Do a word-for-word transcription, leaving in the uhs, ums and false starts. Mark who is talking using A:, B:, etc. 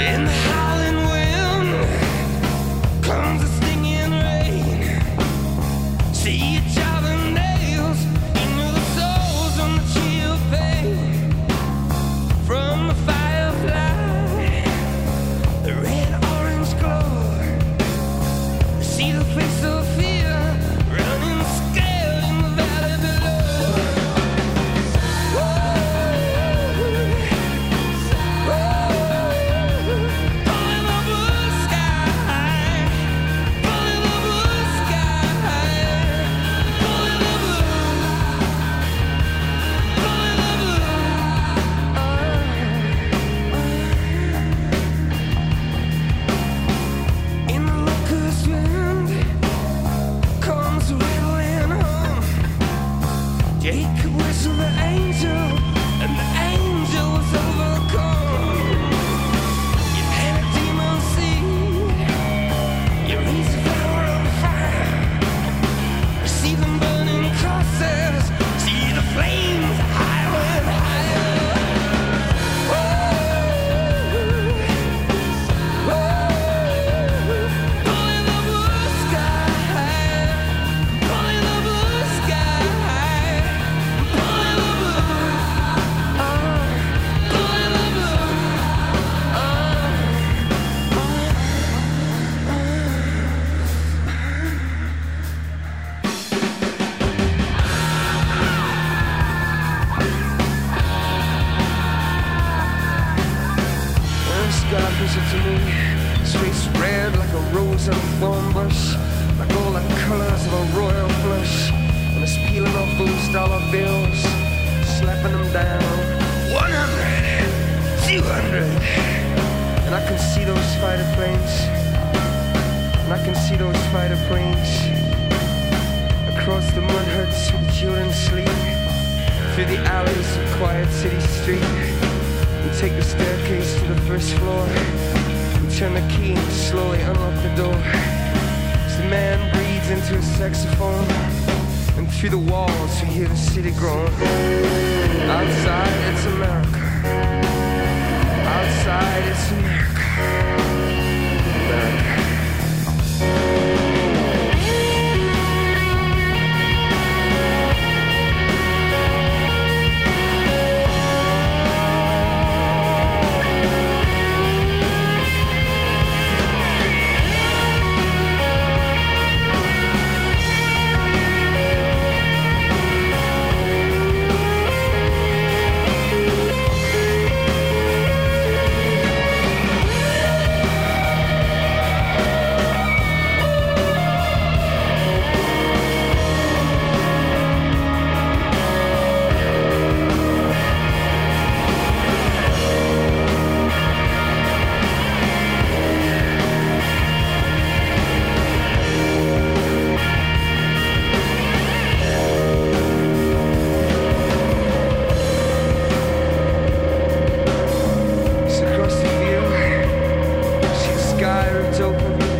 A: In the howling wind comes a stinging rain. See each other nails into the souls on the chill pain. From the firefly, the red-orange glow. See the face of fear running scared in the valley below. Pulling the blue sky, pulling the blue sky, pulling the blue, pulling the blue. In the locust wind comes a riddling hum. Jacob whistled the angel, and the angel was overcome. You plant a demon seed, you raise the flower on fire. See them burning crosses, see the flames higher and higher. Pulling the blue sky, pulling the blue sky, pulling the blue, pulling the blue. This guy visit to me, his face red like a rose on a thorn bush, like all the colors of a royal flush, and he's peeling off those dollar bills, slapping them down. One hundred, two hundred, and I can see those fighter planes, and I can see those fighter planes across the mud huts where the children sleep, through the alleys of quiet city street. We take the staircase to the first floor. We turn the key and slowly unlock the door. As the man breathes into his saxophone, and through the walls we hear the city groan. Outside it's America. Outside it's America. America. Across the field, see the sky ripped open.